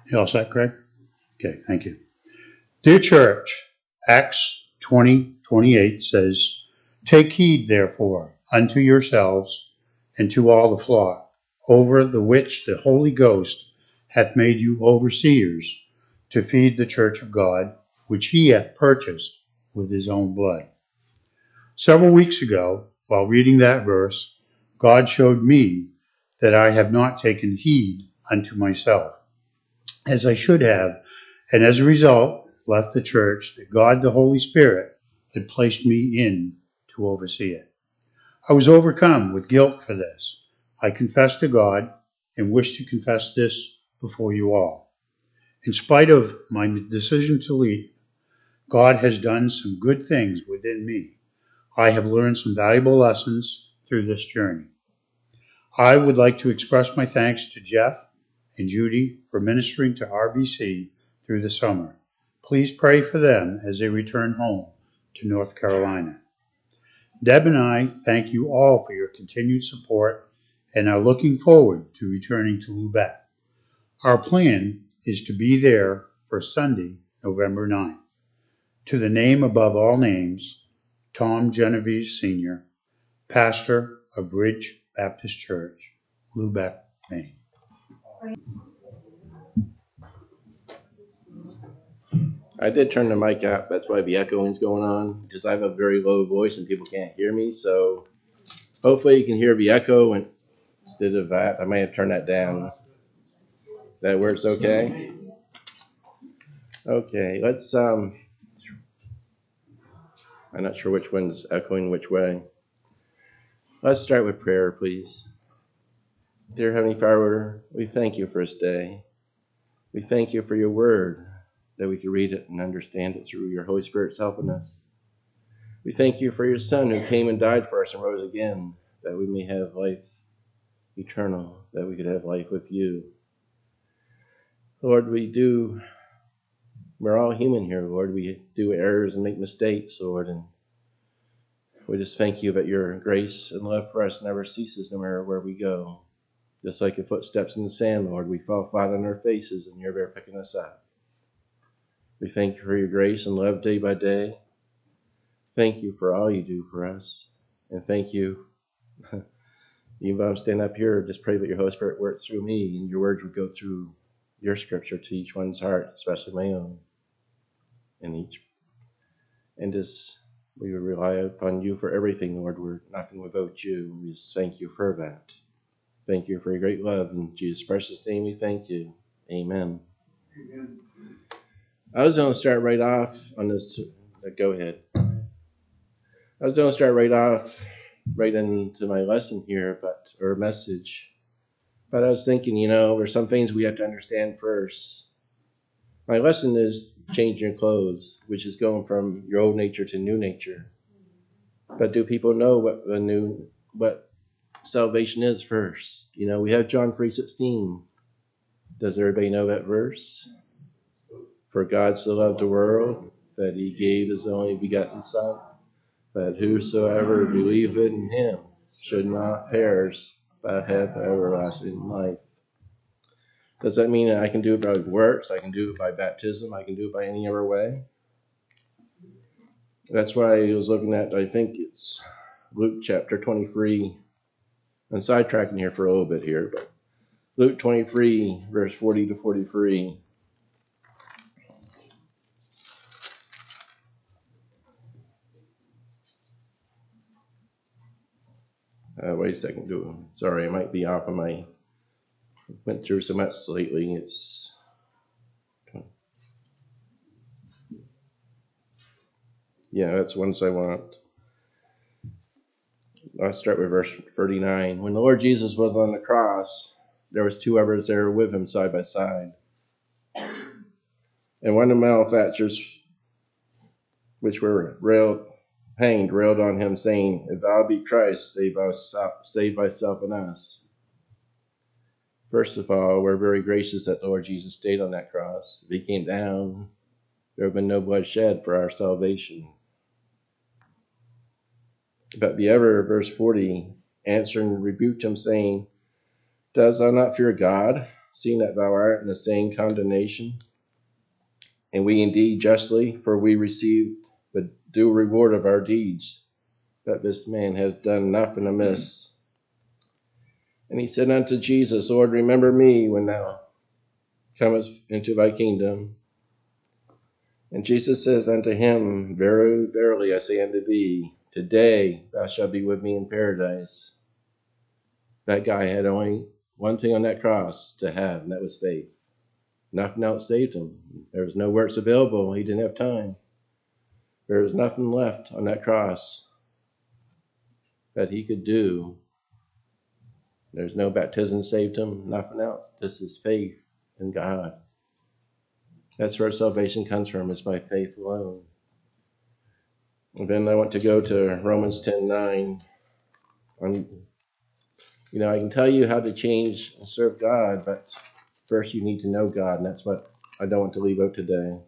You all set, Craig? Okay, thank you. Dear Church, Acts 20:28 says, Take heed, therefore, unto yourselves and to all the flock, over the which the Holy Ghost hath made you overseers, to feed the church of God, which he hath purchased with his own blood. Several weeks ago, while reading that verse, God showed me that I have not taken heed unto myself, as I should have, and as a result left the church that God the Holy Spirit had placed me in to oversee it. I was overcome with guilt for this. I confessed to God and wish to confess this before you all. In spite of my decision to leave, God has done some good things within me. I have learned some valuable lessons through this journey. I would like to express my thanks to Jeff and Judy for ministering to RBC through the summer. Please pray for them as they return home to North Carolina. Deb and I thank you all for your continued support and are looking forward to returning to Lubec. Our plan is to be there for Sunday, November 9th. To the name above all names, Tom Genovese Sr., pastor of Bridge Baptist Church, Lubec, Maine. I did turn the mic out. That's why the echoing's going on, because I have a very low voice and people can't hear me. So hopefully you can hear the echo. And instead of that, I may have turned that down. That works okay? Okay, let's, I'm not sure which one's echoing which way. Let's start with prayer, please. Dear Heavenly Father, we thank you for this day. We thank you for your word, that we can read it and understand it through your Holy Spirit's helping us. We thank you for your Son who came and died for us and rose again, that we may have life eternal, that we could have life with you. Lord, we're all human here, Lord. We do errors and make mistakes, Lord, and we just thank you that your grace and love for us never ceases no matter where we go. Just like your footsteps in the sand, Lord, we fall flat on our faces and you're there picking us up. We thank you for your grace and love day by day. Thank you for all you do for us. And thank you, even though I'm standing up here, just pray that your Holy Spirit works through me and your words would go through your scripture to each one's heart, especially my own. And just we would rely upon you for everything, Lord. We're nothing without you. We just thank you for that. Thank you for your great love. In Jesus' precious name we thank you. Amen. Amen. I was going to start right off on this. Go ahead. I was going to start right off, right into my lesson here, or message. But I was thinking, there's some things we have to understand first. My lesson is changing your clothes, which is going from your old nature to new nature. But do people know what salvation is first? We have John 3:16. Does everybody know that verse? For God so loved the world that he gave his only begotten Son, that whosoever believeth in him should not perish, but have everlasting life. Does that mean that I can do it by works? I can do it by baptism? I can do it by any other way? That's why I was looking at, I think it's Luke chapter 23. I'm sidetracking here for a little bit here, but Luke 23, verse 40 to 43. Wait a second. Sorry, I might be off on my... Went through so much lately. That's ones I want. I'll start with verse 39. When the Lord Jesus was on the cross, there was two others there with him side by side. And one of the malefactors, which were railed on him, saying, If thou be Christ, save thyself and us. First of all, we're very gracious that the Lord Jesus stayed on that cross. If he came down, there would have been no blood shed for our salvation. But the other, verse 40, answering rebuked him, saying, Dost thou not fear God, seeing that thou art in the same condemnation? And we indeed justly, for we received the due reward of our deeds, that this man has done nothing amiss. And he said unto Jesus, Lord, remember me when thou comest into thy kingdom. And Jesus says unto him, Verily, verily, I say unto thee, today thou shalt be with me in paradise. That guy had only one thing on that cross to have, and that was faith. Nothing else saved him. There was no works available. He didn't have time. There was nothing left on that cross that he could do. There's no baptism saved him, nothing else. This is faith in God. That's where salvation comes from, is by faith alone. And then I want to go to Romans 10:9. I can tell you how to change and serve God, but first you need to know God, and that's what I don't want to leave out today.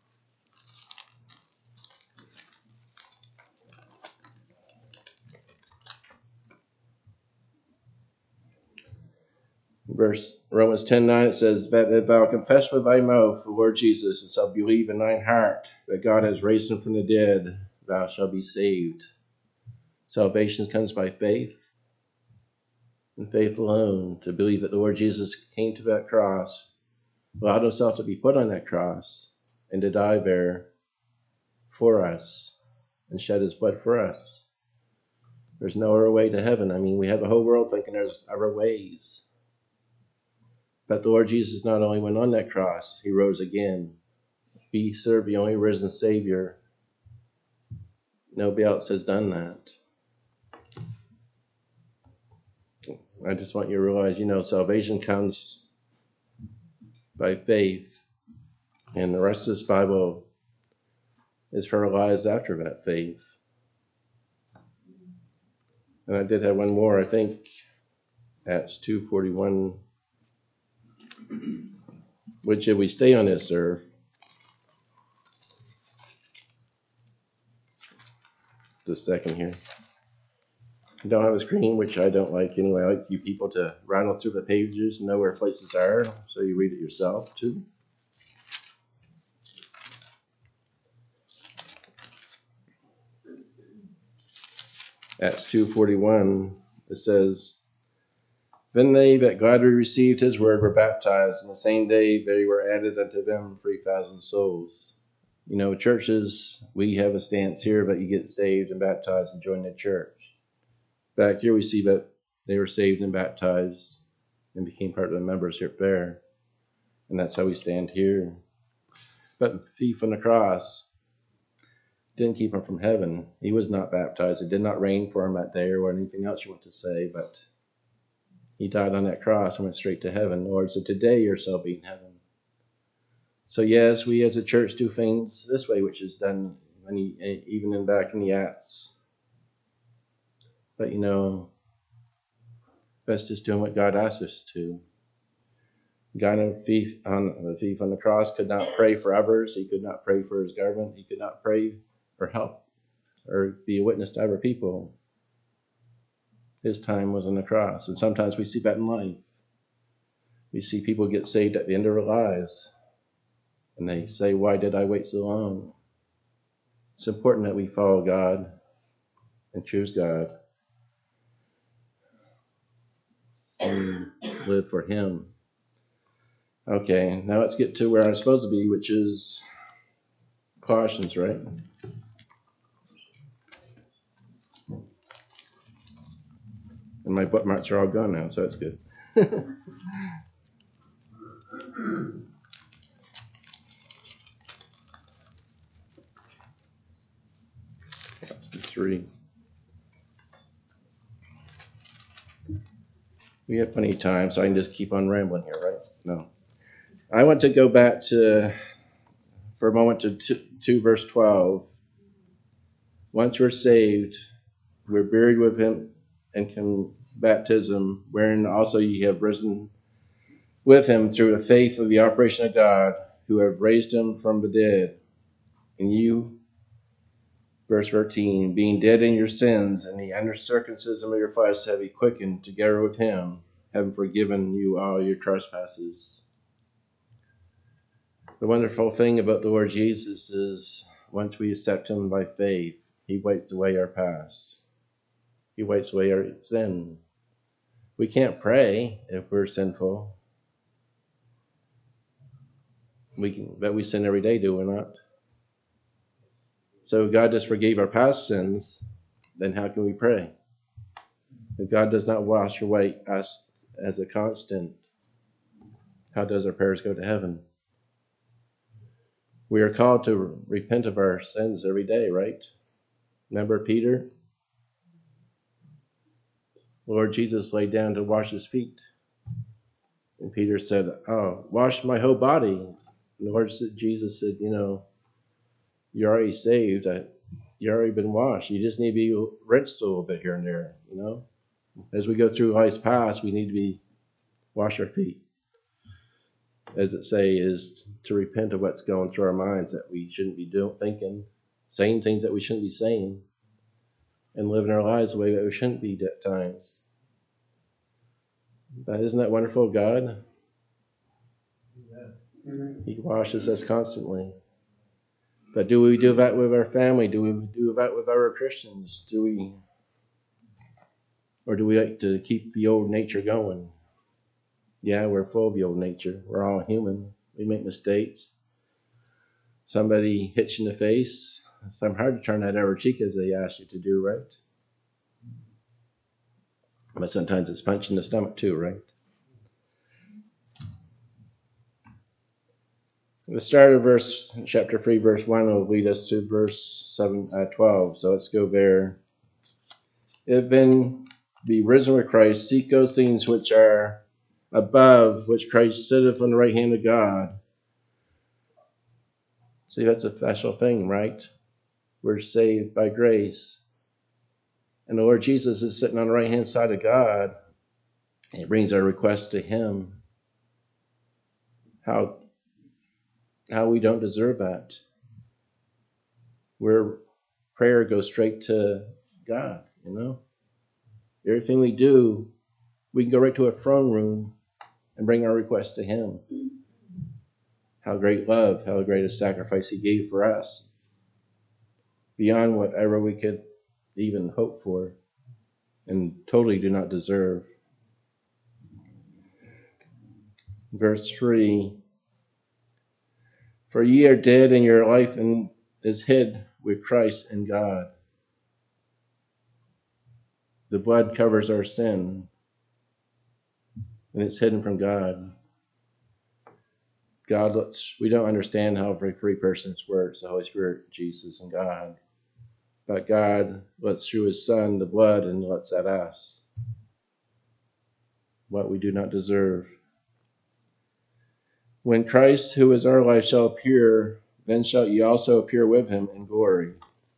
Romans 10:9, it says, that if thou confess with thy mouth the Lord Jesus, and shalt believe in thine heart that God has raised him from the dead, thou shalt be saved. Salvation comes by faith, and faith alone, to believe that the Lord Jesus came to that cross, allowed himself to be put on that cross, and to die there for us, and shed his blood for us. There's no other way to heaven. We have the whole world thinking there's other ways. But the Lord Jesus not only went on that cross, he rose again. We serve the only risen Savior. Nobody else has done that. I just want you to realize, salvation comes by faith. And the rest of this Bible is for our lives after that faith. And I did have one more, I think, Acts 2:41. Which if we stay on this earth, just a second here. I don't have a screen, which I don't like anyway. I like you people to rattle through the pages and know where places are, so you read it yourself too. Acts 2:41, it says, Then they that gladly received his word were baptized, and the same day they were added unto them 3,000 souls. Churches, we have a stance here, but you get saved and baptized and join the church. Back here we see that they were saved and baptized and became part of the membership there. And that's how we stand here. But the thief on the cross didn't keep him from heaven. He was not baptized. It did not rain for him that day or anything else you want to say, but he died on that cross and went straight to heaven. The Lord said, today you shall be in heaven. So yes, we as a church do things this way, which is done even back in the Acts. But best is doing what God asks us to. The thief on the cross could not pray for others. He could not pray for his government. He could not pray for help or be a witness to other people. His time was on the cross. And sometimes we see that in life. We see people get saved at the end of their lives. And they say, why did I wait so long? It's important that we follow God and choose God and live for him. Okay, now let's get to where I'm supposed to be, which is Colossians, right? And my bookmarks are all gone now, so that's good. 3. We have plenty of time, so I can just keep on rambling here, right? No. I want to go back for a moment to 2 verse 12. Once we're saved, we're buried with him in baptism, wherein also ye have risen with him through the faith of the operation of God, who have raised him from the dead. And you, verse 13, being dead in your sins and the uncircumcision of your flesh have he quickened together with him, having forgiven you all your trespasses. The wonderful thing about the Lord Jesus is once we accept him by faith, he wipes away our past. He wipes away our sin. We can't pray if we're sinful. But we sin every day, do we not? So if God just forgave our past sins, then how can we pray? If God does not wash away us as a constant, how does our prayers go to heaven? We are called to repent of our sins every day, right? Remember Peter? Lord Jesus laid down to wash his feet. And Peter said, "Oh, wash my whole body." And the Lord Jesus said, you're already saved. You've already been washed. You just need to be rinsed a little bit here and there, As we go through life's past, we need to wash our feet. As it is to repent of what's going through our minds that we shouldn't be thinking, saying things that we shouldn't be saying, and living our lives the way that we shouldn't be at times. But isn't that wonderful, God? He washes us constantly. But do we do that with our family? Do we do that with other Christians? Or do we like to keep the old nature going? Yeah, we're full of the old nature. We're all human. We make mistakes. Somebody hits you in the face. It's hard to turn that other cheek as they ask you to do, right? But sometimes it's punch in the stomach too, right? The start of chapter 3, verse 1 will lead us to verse 12. So let's go there. If then be risen with Christ, seek those things which are above, which Christ sitteth on the right hand of God. See, that's a special thing, right? We're saved by grace. And the Lord Jesus is sitting on the right hand side of God. And he brings our request to him. How we don't deserve that. Where prayer goes straight to God, Everything we do, we can go right to a throne room and bring our request to him. How great love, how great a sacrifice he gave for us. Beyond whatever we could even hope for and totally do not deserve. Verse 3. For ye are dead, and your life is hid with Christ in God. The blood covers our sin, and it's hidden from God. We don't understand how three persons works, the Holy Spirit, Jesus, and God. But God lets through his Son the blood and lets at us what we do not deserve. When Christ, who is our life, shall appear, then shall ye also appear with him in glory.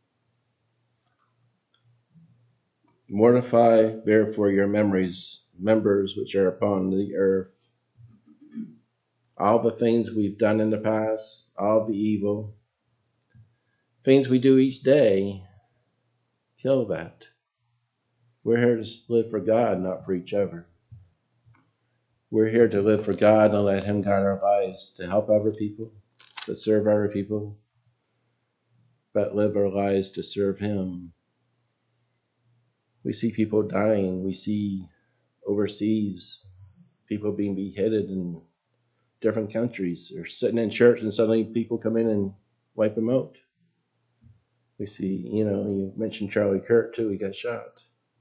Mortify therefore your members which are upon the earth. All the things we've done in the past, all the evil, things we do each day, kill that. We're here to live for God, not for each other. We're here to live for God and let him guide our lives, to help other people, to serve other people, but live our lives to serve him. We see people dying. We see overseas people being beheaded in different countries. They're sitting in church and suddenly people come in and wipe them out. We see, you mentioned Charlie Kirk too. He got shot.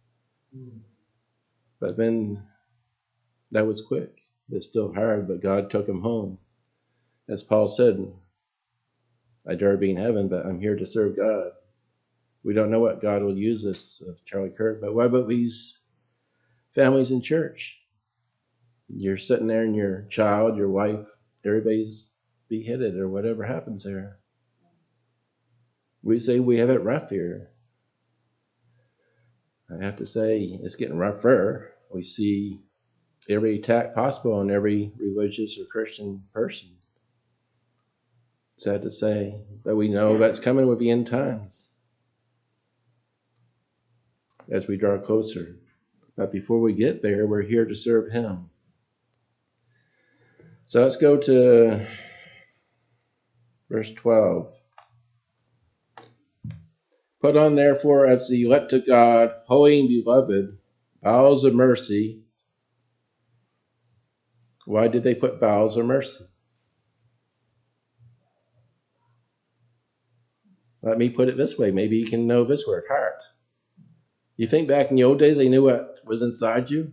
But then that was quick. It's still hard, but God took him home. As Paul said, I dare be in heaven, but I'm here to serve God. We don't know what God will use this of Charlie Kirk, but what about these families in church? You're sitting there and your child, your wife, everybody's beheaded or whatever happens there. We say we have it rough here. I have to say it's getting rougher. We see every attack possible on every religious or Christian person. Sad to say, but we know that's coming with the end times as we draw closer. But before we get there, we're here to serve him. So let's go to verse 12. Put on therefore as the elect of God, holy and beloved, bowels of mercy. Why did they put bowels of mercy? Let me put it this way. Maybe you can know this word, heart. You think back in the old days they knew what was inside you?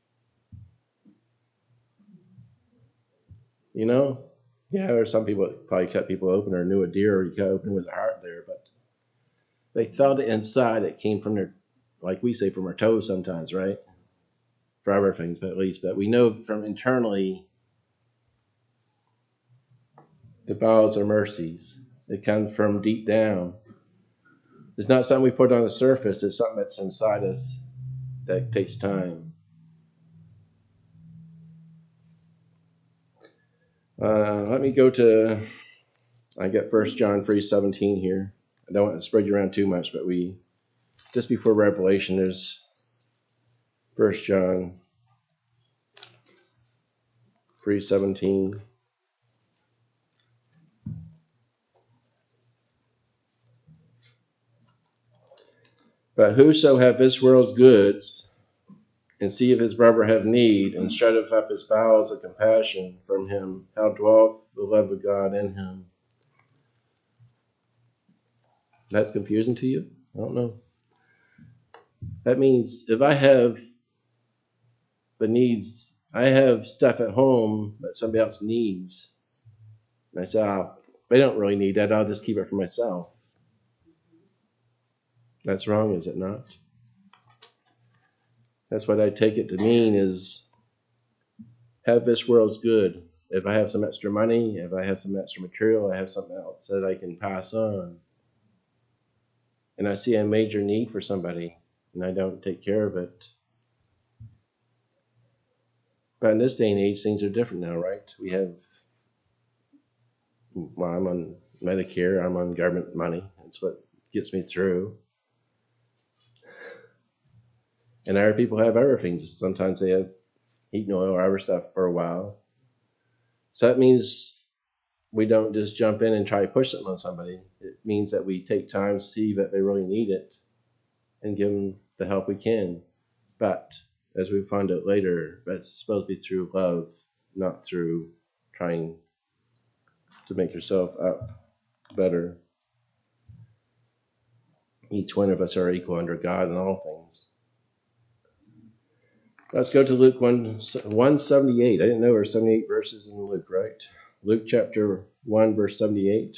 You know? Yeah, or some people probably cut people open or knew a deer or you cut open with a heart there, but they felt it inside. It came from their, like we say, from our toes sometimes, right? For other things, but at least. But we know from internally the bowels are mercies. It comes from deep down. It's not something we put on the surface. It's something that's inside us that takes time. Let me go to, I got 1 John 3:17 here. I don't want to spread you around too much, but just before Revelation, there's 1 John 3:17. But whoso hath this world's goods, and seeth his brother have need, and shutteth up his bowels of compassion from him, how dwelleth the love of God in him? That's confusing to you? I don't know. That means if I have the needs, I have stuff at home that somebody else needs, and I say, they don't really need that, I'll just keep it for myself. That's wrong, is it not? That's what I take it to mean is have this world's good. If I have some extra money, if I have some extra material, I have something else that I can pass on. And I see a major need for somebody, and I don't take care of it. But in this day and age, things are different now, right? We have, well, I'm on Medicare, I'm on government money. That's what gets me through. And other people have other things. Sometimes they have heating oil or other stuff for a while. So that means we don't just jump in and try to push something on somebody. It means that we take time to see that they really need it and give them the help we can. But as we find out later, that's supposed to be through love, not through trying to make yourself up better. Each one of us are equal under God in all things. Let's go to Luke 178. I didn't know there were 78 verses in Luke, right? Luke chapter 1, verse 78.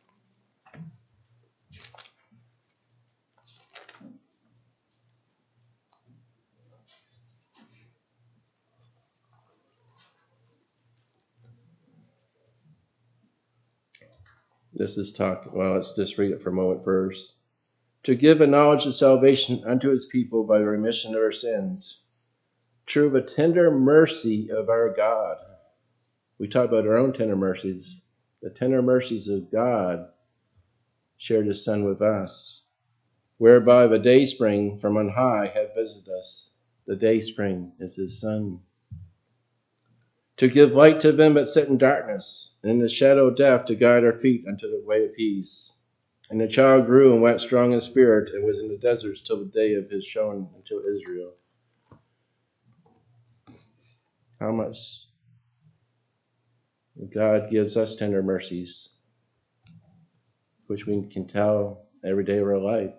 This is well, let's just read it for a moment first. To give a knowledge of salvation unto his people by the remission of our sins, through the tender mercy of our God. We talk about our own tender mercies. The tender mercies of God shared his Son with us, whereby the dayspring from on high hath visited us. The dayspring is his Son. To give light to them that sit in darkness, and in the shadow of death to guide our feet unto the way of peace. And the child grew and went strong in spirit, and was in the deserts till the day of his showing unto Israel. How much God gives us tender mercies, which we can tell every day of our life.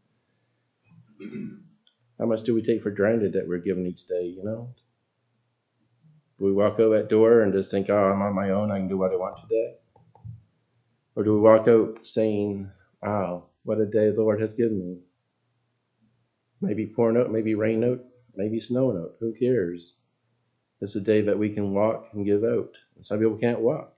How much do we take for granted that we're given each day, you know? Do we walk out that door and just think, I'm on my own, I can do what I want today? Or do we walk out saying, wow, what a day the Lord has given me? Maybe pouring out, maybe rain out, maybe snowing out. Who cares? It's a day that we can walk and give out. And some people can't walk.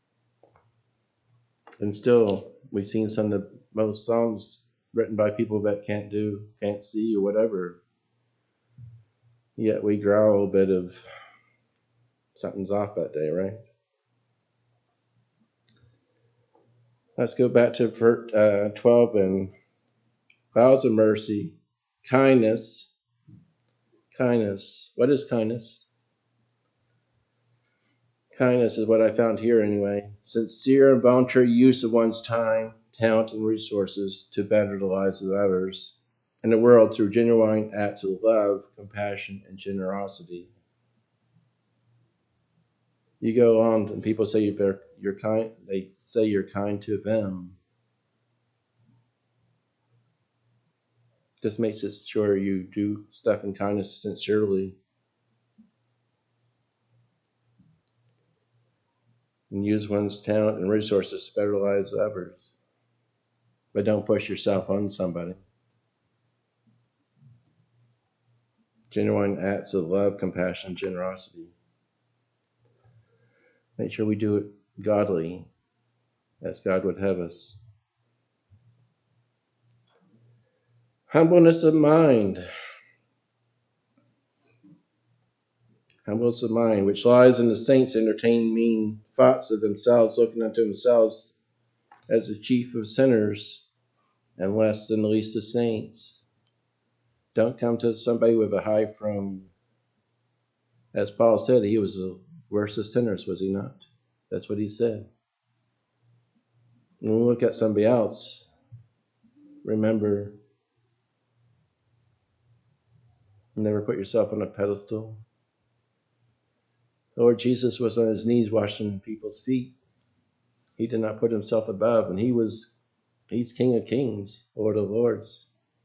And still, we've seen some of the most songs written by people that can't see, or whatever. Yet we growl a little bit of something's off that day, right? Let's go back to verse 12 and bowels of mercy, kindness. Kindness. What is kindness? Kindness is what I found here anyway. Sincere and voluntary use of one's time, talent, and resources to better the lives of others and the world through genuine acts of love, compassion, and generosity. You go on and people say you're kind. They say you're kind to them. This makes it sure you do stuff in kindness sincerely. And use one's talent and resources to better the lives of others. But don't push yourself on somebody. Genuine acts of love, compassion, generosity. Make sure we do it godly, as God would have us. Humbleness of mind. Humbleness of mind, which lies in the saints entertain mean thoughts of themselves, looking unto themselves as the chief of sinners and less than the least of saints. Don't come to somebody with a high from, as Paul said, he was the worst of sinners, was he not? That's what he said. When we look at somebody else, remember, never put yourself on a pedestal. Lord Jesus was on his knees washing people's feet. He did not put himself above, and he's King of Kings, Lord of Lords.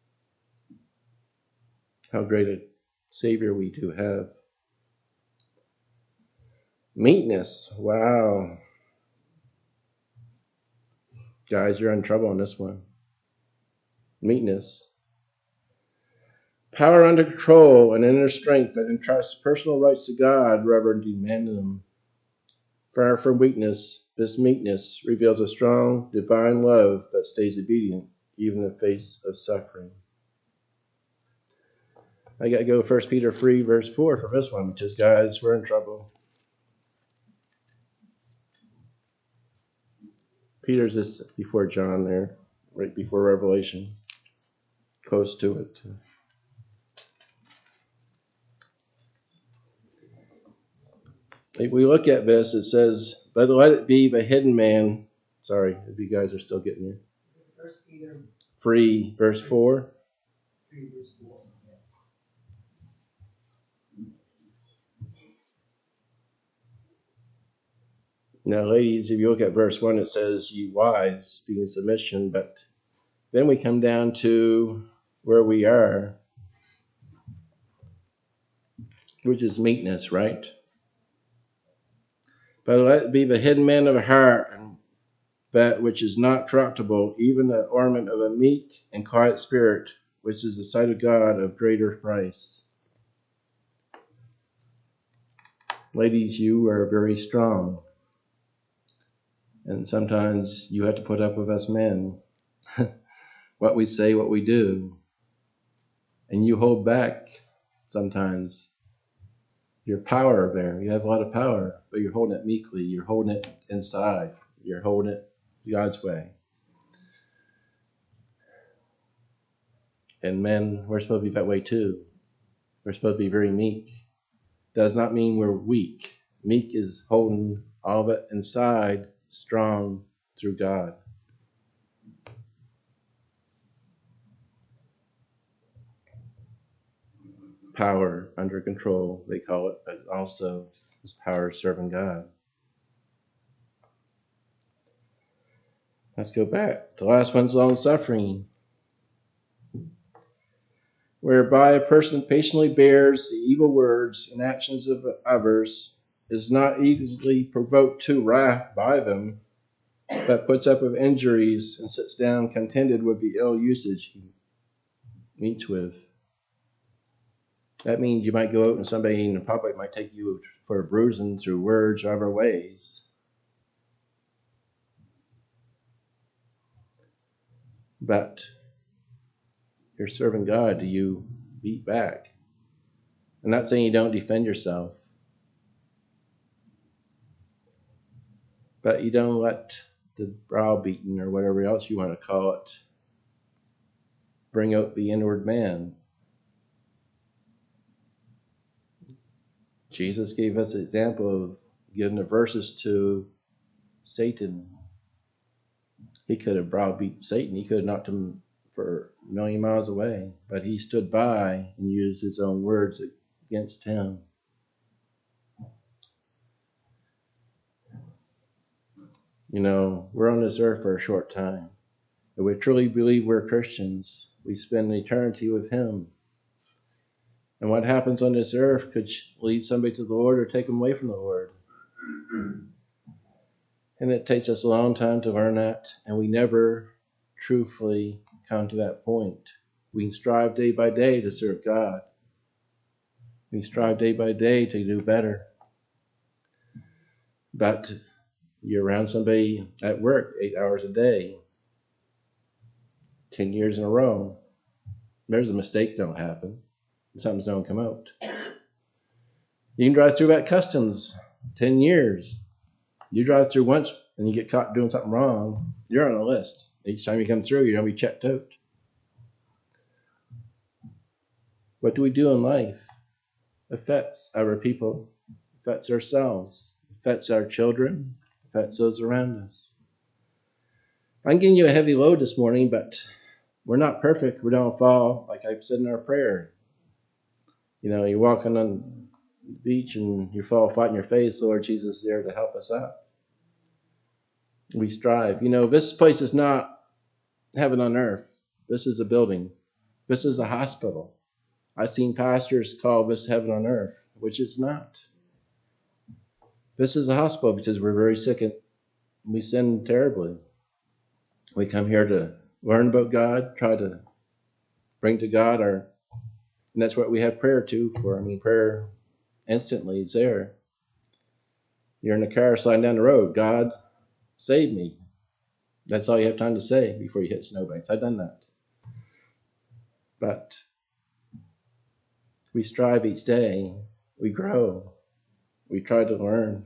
How great a Savior we do have. Meekness. Wow. Guys, you're in trouble on this one. Meekness. Power under control and inner strength that entrusts personal rights to God rather than demanding them. Far from weakness, this meekness reveals a strong, divine love that stays obedient, even in the face of suffering. I got to go 1 Peter 3, verse 4 for this one, which is, guys, we're in trouble. Peter's just before John there, right before Revelation, close to it. If we look at this, it says, but let it be the hidden man. Sorry, if you guys are still getting here. 1 Peter 3, verse 4. 3, verse 4. Now, ladies, if you look at verse 1, it says, ye wise, be in submission. But then we come down to where we are, which is meekness, right? But let it be the hidden man of the heart, and that which is not corruptible, even the ornament of a meek and quiet spirit, which is the sight of God of greater price. Ladies, you are very strong. And sometimes you have to put up with us men. What we say, what we do. And you hold back sometimes your power there. You have a lot of power, but you're holding it meekly. You're holding it inside. You're holding it God's way. And men, we're supposed to be that way too. We're supposed to be very meek. Does not mean we're weak. Meek is holding all of it inside, strong through God. Power under control, they call it, but also is power serving God. Let's go back. The last one's long suffering, whereby a person patiently bears the evil words and actions of others, is not easily provoked to wrath by them, but puts up with injuries and sits down contented with the ill usage he meets with. That means you might go out and somebody in the public might take you for a bruising through words or other ways. But you're serving God. Do you beat back? I'm not saying you don't defend yourself, but you don't let the browbeating or whatever else you want to call it bring out the inward man. Jesus gave us an example of giving the verses to Satan. He could have browbeat Satan. He could have knocked him for a million miles away. But he stood by and used his own words against him. You know, we're on this earth for a short time. If we truly believe we're Christians, we spend an eternity with him. And what happens on this earth could lead somebody to the Lord or take them away from the Lord. And it takes us a long time to learn that, and we never truthfully come to that point. We can strive day by day to serve God. We strive day by day to do better. But you're around somebody at work 8 hours a day, 10 years in a row. There's a mistake don't happen. Something's don't come out. You can drive through that customs 10 years. You drive through once and you get caught doing something wrong, you're on a list. Each time you come through, you're going to be checked out. What do we do in life? Affects our people, affects ourselves, affects our children, affects those around us. I'm giving you a heavy load this morning, but we're not perfect. We don't fall, like I've said in our prayer. You know, you're walking on the beach and you fall flat in your face. Lord Jesus is there to help us out. We strive. You know, this place is not heaven on earth. This is a building. This is a hospital. I've seen pastors call this heaven on earth, which it's not. This is a hospital because we're very sick and we sin terribly. We come here to learn about God, try to bring to God and that's what we have prayer for. I mean, prayer instantly is there. You're in the car sliding down the road. God, save me. That's all you have time to say before you hit snowbanks. I've done that. But we strive each day. We grow. We try to learn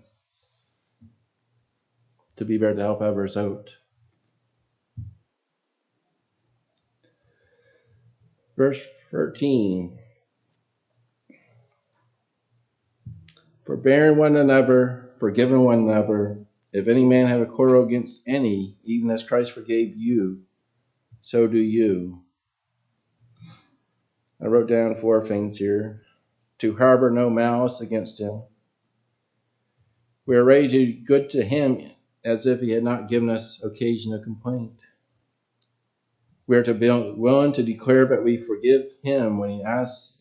to be better to help others out. Verse 13. Forbearing one another, forgiving one another. If any man have a quarrel against any, even as Christ forgave you, so do you. I wrote down 4 things here. To harbor no malice against him. We are ready to do good to him as if he had not given us occasion of complaint. We are to be willing to declare that we forgive him when he asks.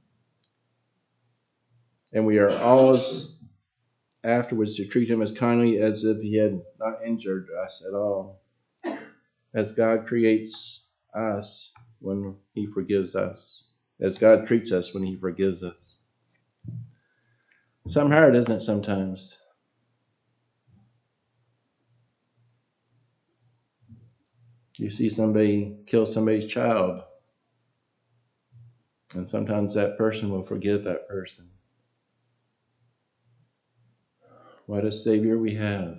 And we are always afterwards to treat him as kindly as if he had not injured us at all. As God creates us when he forgives us. As God treats us when he forgives us. Something hard, isn't it, sometimes? You see somebody kill somebody's child, and sometimes that person will forgive that person. What a Savior we have.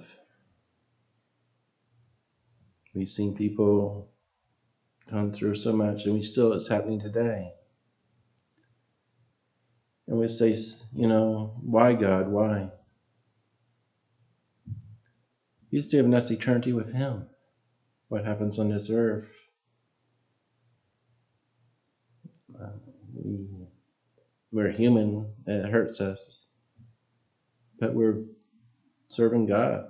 We've seen people come through so much, and it's happening today. And we say, you know, why God, why? He's given us eternity with him. What happens on this earth? We're human, and it hurts us. But we're serving God.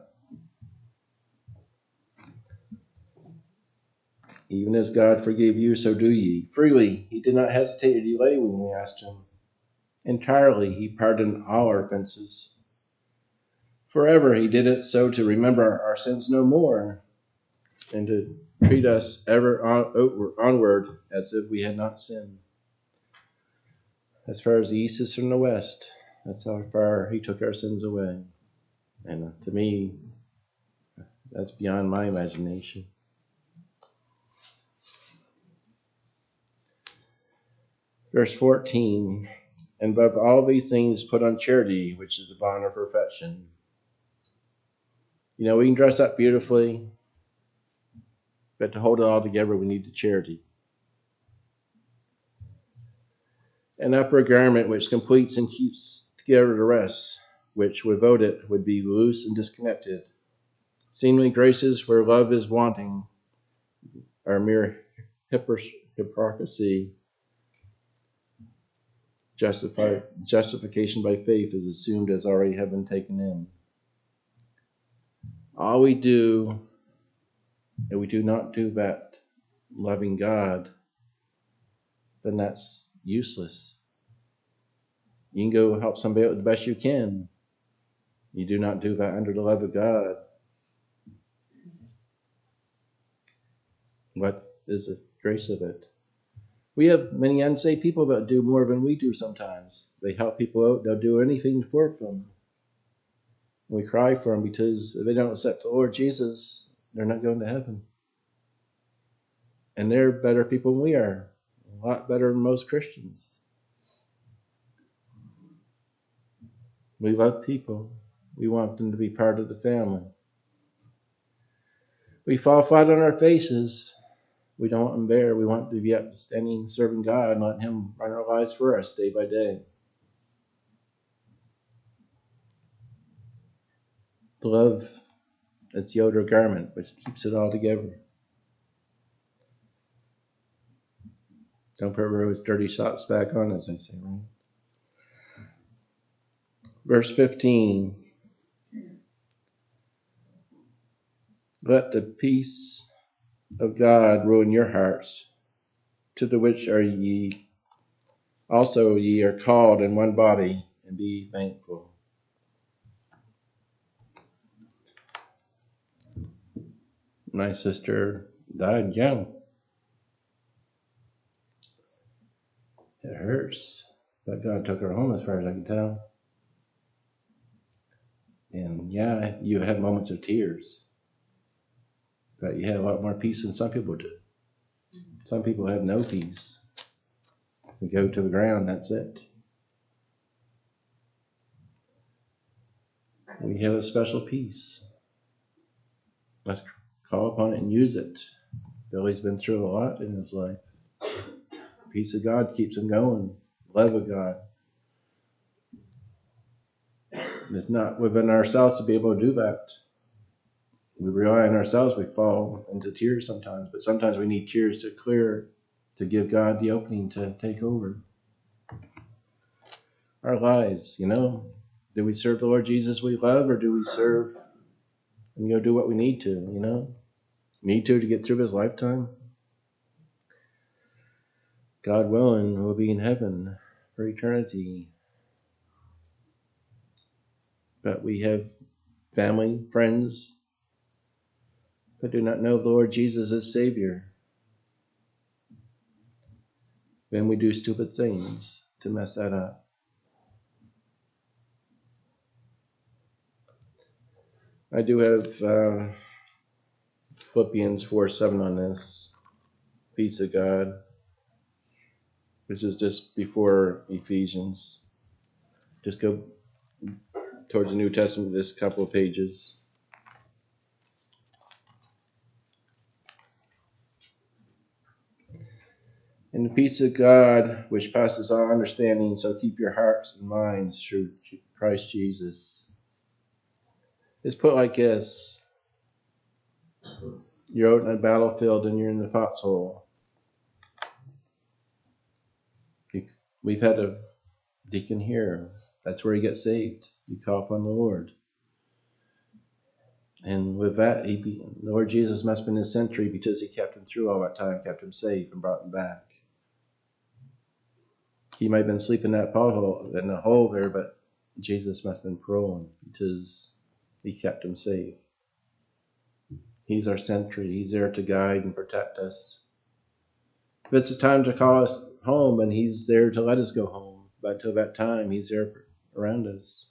Even as God forgave you, so do ye. Freely, he did not hesitate or delay when we asked him. Entirely, he pardoned all our offenses. Forever, he did it so to remember our sins no more, and to treat us ever onward as if we had not sinned. As far as the east is from the west, that's how far he took our sins away. And to me, that's beyond my imagination. Verse 14, and above all these things put on charity, which is the bond of perfection. You know, we can dress up beautifully, but to hold it all together, we need the charity. An upper garment which completes and keeps together the rest, which without it would be loose and disconnected. Seemly graces where love is wanting are mere hypocrisy. Justification by faith is assumed as already have been taken in. All we do, and we do not do that loving God, then that's useless. You can go help somebody out the best you can. You do not do that under the love of God. What is the grace of it? We have many unsaved people that do more than we do sometimes. They help people out. They'll do anything for them. We cry for them because if they don't accept the Lord Jesus, they're not going to heaven. And they're better people than we are. A lot better than most Christians. We love people. We want them to be part of the family. We fall flat on our faces. We don't want them there. We want to be upstanding, serving God, and letting Him run our lives for us day by day. The love, it's the outer garment, which keeps it all together. Don't put those dirty socks back on, as I say, right? Verse 15. Let the peace of God rule in your hearts, to the which are ye also ye are called in one body, and be thankful. My sister died young. It hurts, but God took her home as far as I can tell. And yeah, you had moments of tears, but you had a lot more peace than some people do. Some people have no peace. We go to the ground, that's it. We have a special peace. Let's call upon it and use it. Billy's been through a lot in his life. Peace of God keeps him going. Love of God. It's not within ourselves to be able to do that. We rely on ourselves, we fall into tears sometimes, but sometimes we need tears to clear, to give God the opening to take over our lives, you know. Do we serve the Lord Jesus we love, or do we serve and go do what we need to, you know? Need to get through this lifetime? God willing, we'll be in heaven for eternity. But we have family, friends, but do not know the Lord Jesus as Savior. Then we do stupid things to mess that up. I do have Philippians 4:7 on this. Peace of God, which is just before Ephesians. Just go towards the New Testament, this couple of pages. And the peace of God, which passes all understanding, so keep your hearts and minds through Christ Jesus. It's put like this. You're out in a battlefield and you're in the foxhole. We've had a deacon here. That's where he gets saved. You call upon the Lord. And with that, the Lord Jesus must have been his sentry, because he kept him through all that time, kept him safe, and brought him back. He might have been sleeping in that pothole, in the hole there, but Jesus must have been prone, because he kept him safe. He's our sentry. He's there to guide and protect us. If it's a time to call us home, and he's there to let us go home, but until that time, he's there around us.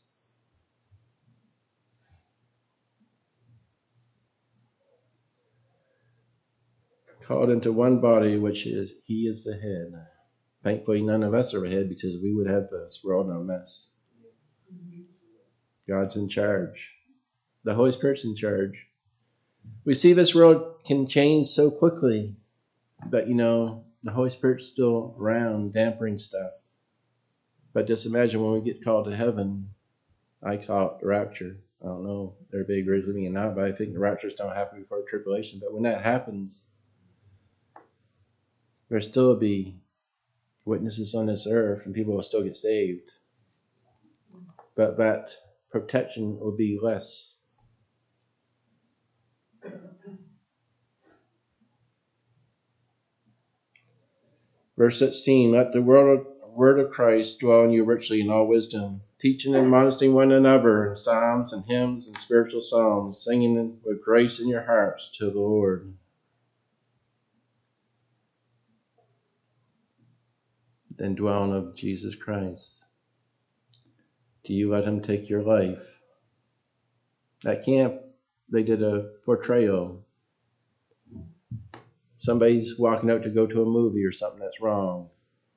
Called into one body, which is he is the head. Thankfully, none of us are a head, because we would have this world in a mess. God's in charge. The Holy Spirit's in charge. We see this world can change so quickly, but the Holy Spirit's still around, dampening stuff. But just imagine when we get called to heaven, I call it the rapture. I don't know if everybody agrees with me or not, but I think the raptures don't happen before tribulation. But when that happens, there still be witnesses on this earth and people will still get saved. But that protection will be less. Verse 16, let the word of Christ dwell in you richly in all wisdom, teaching and admonishing one another in psalms and hymns and spiritual songs, singing with grace in your hearts to the Lord. The indwelling of Jesus Christ. Do you let him take your life? At camp, they did a portrayal. Somebody's walking out to go to a movie or something that's wrong.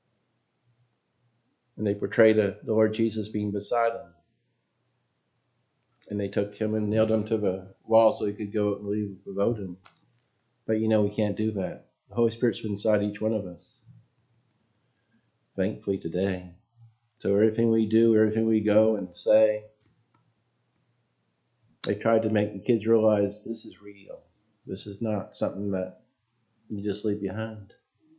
And they portrayed the Lord Jesus being beside him. And they took him and nailed him to the wall so he could go out and leave without him. But we can't do that. The Holy Spirit's inside each one of us. Thankfully today. So everything we do, everything we go and say, they tried to make the kids realize this is real. This is not something that you just leave behind.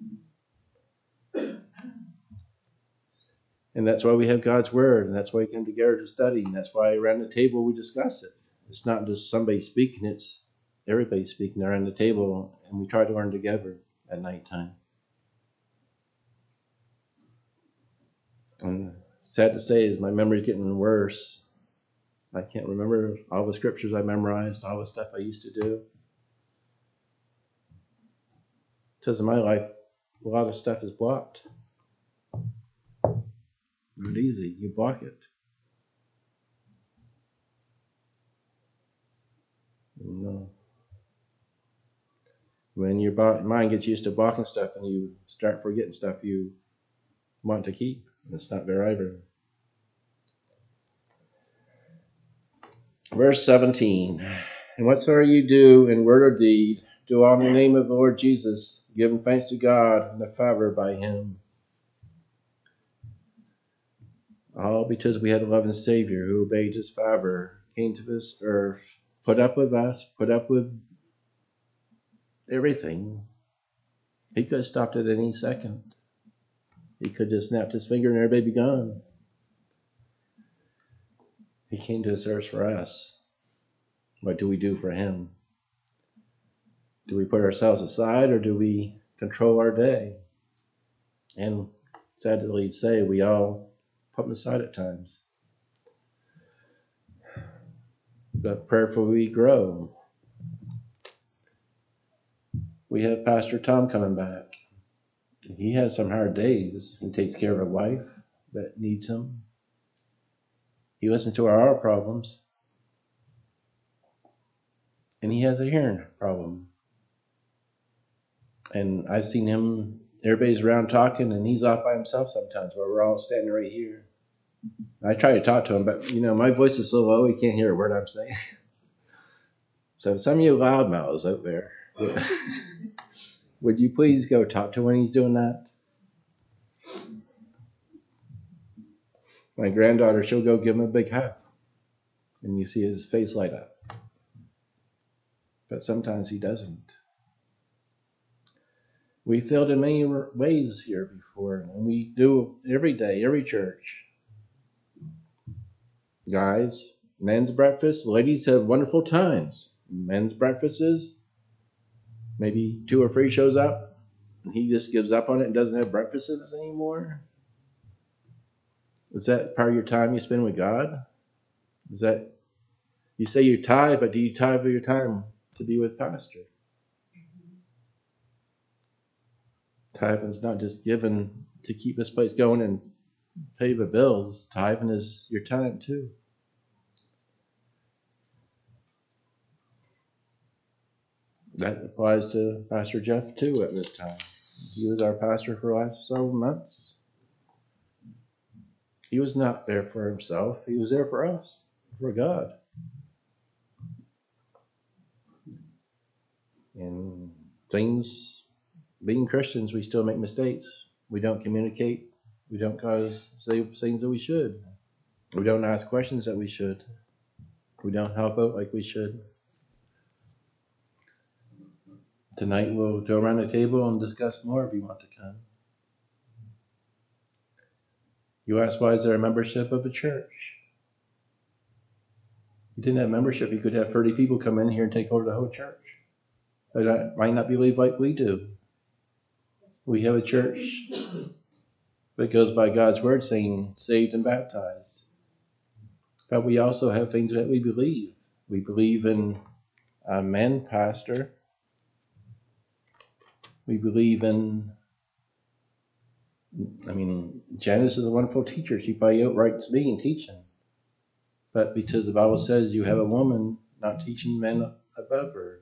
And that's why we have God's Word, and that's why we come together to study, and that's why around the table we discuss it. It's not just somebody speaking, it's everybody speaking around the table, and we try to learn together at nighttime. And sad to say is my memory's getting worse. I can't remember all the scriptures I memorized, all the stuff I used to do. Because in my life, a lot of stuff is blocked. Not easy. You block it. When your mind gets used to blocking stuff and you start forgetting stuff you want to keep, it's not there either. Verse 17. And whatsoever you do in word or deed, do all in the name of the Lord Jesus, giving thanks to God and the Father by him. All because we had a loving Savior who obeyed his Father, came to this earth, put up with us, put up with everything. He could have stopped at any second. He could have snapped his finger and everybody be gone. He came to this earth for us. What do we do for him? Do we put ourselves aside or do we control our day? And sadly to say, we all put them aside at times. But prayerfully we grow. We have Pastor Tom coming back. He has some hard days. He takes care of a wife that needs him. He listens to our problems. And he has a hearing problem. And I've seen him, everybody's around talking, and he's off by himself sometimes, where we're all standing right here. I try to talk to him, but my voice is so low, he can't hear a word I'm saying. So some of you loudmouths out there, would you please go talk to him when he's doing that? My granddaughter, she'll go give him a big hug, and you see his face light up. But sometimes he doesn't. We failed in many ways here before, and we do every day, every church. Guys, men's breakfast, ladies have wonderful times. Men's breakfasts, maybe 2 or 3 shows up, and he just gives up on it and doesn't have breakfasts anymore. Is that part of your time you spend with God? Is that, you say you tithe, but do you tithe of your time to be with Pastor? Tithing's not just given to keep this place going and pay the bills. Tithing is your time too. That applies to Pastor Jeff too at this time. He was our pastor for the last several months. He was not there for himself. He was there for us, for God. And things, being Christians, we still make mistakes. We don't communicate We don't say things that we should. We don't ask questions that we should. We don't help out like we should. Tonight we'll go around the table and discuss more if you want to come. You ask, why is there a membership of the church? If you didn't have membership, you could have 30 people come in here and take over the whole church. They might not believe like we do. We have a church that goes by God's word saying saved and baptized. But we also have things that we believe. We believe in a man pastor. We believe in, Janice is a wonderful teacher. She probably outrights me in teaching. But because the Bible says you have a woman not teaching men above her.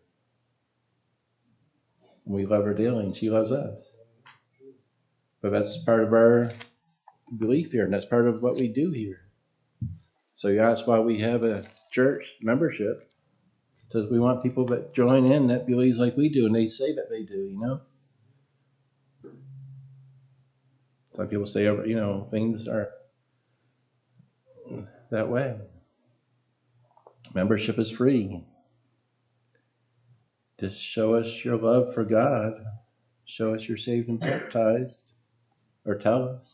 We love her dearly and she loves us. But that's part of our belief here, and that's part of what we do here. So you ask why we have a church membership. Because we want people that join in that believes like we do, and they say that they do, you know. Some people say, things are that way. Membership is free. Just show us your love for God. Show us you're saved and baptized. Or tell us.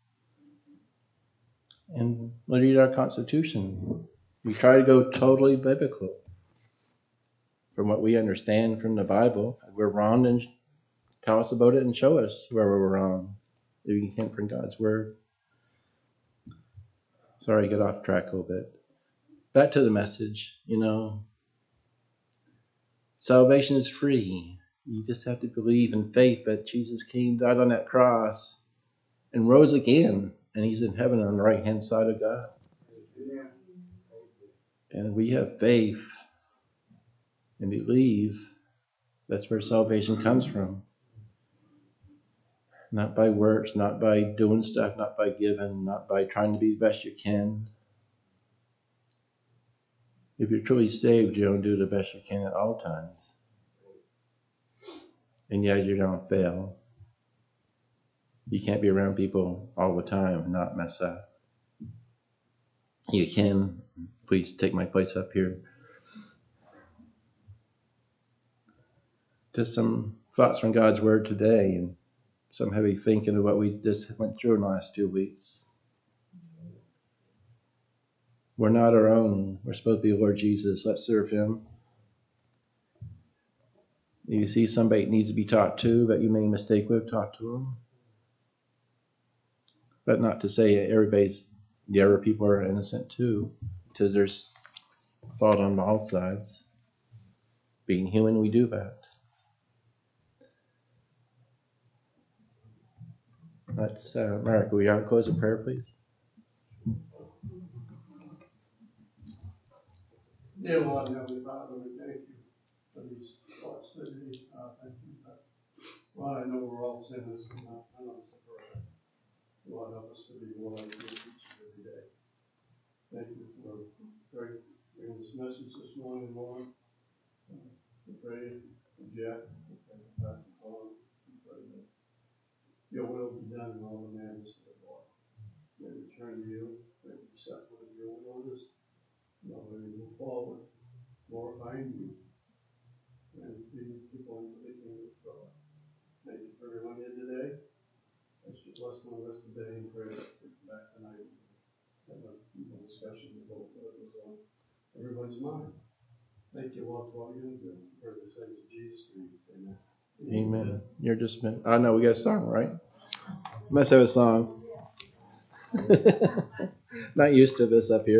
And we'll read our Constitution. We try to go totally biblical. From what we understand from the Bible. If we're wrong, then tell us about it and show us where we're wrong. If you can't from God's word. Sorry, I got off track a little bit. Back to the message, Salvation is free. You just have to believe in faith that Jesus came, died on that cross, and rose again. And he's in heaven on the right-hand side of God. And we have faith and believe. That's where salvation comes from. Not by works, not by doing stuff, not by giving, not by trying to be the best you can. If you're truly saved, you don't do the best you can at all times. And yet you're going to fail. You can't be around people all the time and not mess up. You can. Please take my place up here. Just some thoughts from God's word today and some heavy thinking of what we just went through in the last 2 weeks. We're not our own. We're supposed to be Lord Jesus. Let's serve him. If you see somebody that needs to be taught to that you made a mistake with, talk to them. But not to say the other people are innocent too, because there's fault on all sides. Being human, we do that. Let's, Mark, will you close in prayer, please? Dear Lord and Heavenly Father, we thank you for these thoughts today. Thank you. Lord, I know we're all sinners, but none of us are perfect. Lord, help us to be more like you each and every day. Thank you for bringing this message this morning, Lord. We pray for Jeff, we pray for Pastor Paul, we pray that your will be done in all the matters of the Lord. May we turn to you, may we accept what your will is. Lord, may we move forward, glorifying you, and leading people into the kingdom of God. Thank you for everyone here today. I should bless them the rest of the day and pray that we come back tonight and have a discussion about what was on everyone's mind. Thank you, Lord, for all you're going to do. For the sake of Jesus' name, amen. Amen. You're just no, we got a song, right? Must have a song. Not used to this up here.